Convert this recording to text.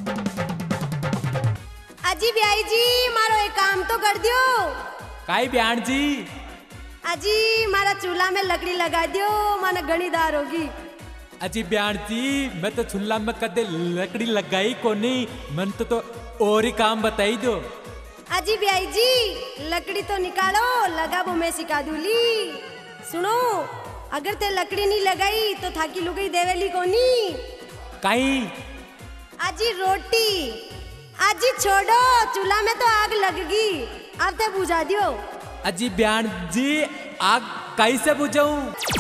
अजी ब्याई जी मारो एक काम तो कर दियो। काई ब्याण जी? अजी मारा चूल्हा में लकड़ी लगा दियो, माने घनी दार होगी। अजी ब्याण जी मैं तो चूल्हा में कदे लकड़ी लगाई कोनी, मन तो और ही काम बताई दो। अजी ब्याई जी लकड़ी तो निकालो, लगा वो मैं सिखा दूली। सुनो, अगर ते लकड़ी नहीं लगाई तो थाकी लुगाई देवेली कोनी। काई? अजी रोटी। अजी छोड़ो, चूल्हा में तो आग लगगी, अब ते बुझा दियो। अजी ब्याण जी आग कैसे बुझाऊं?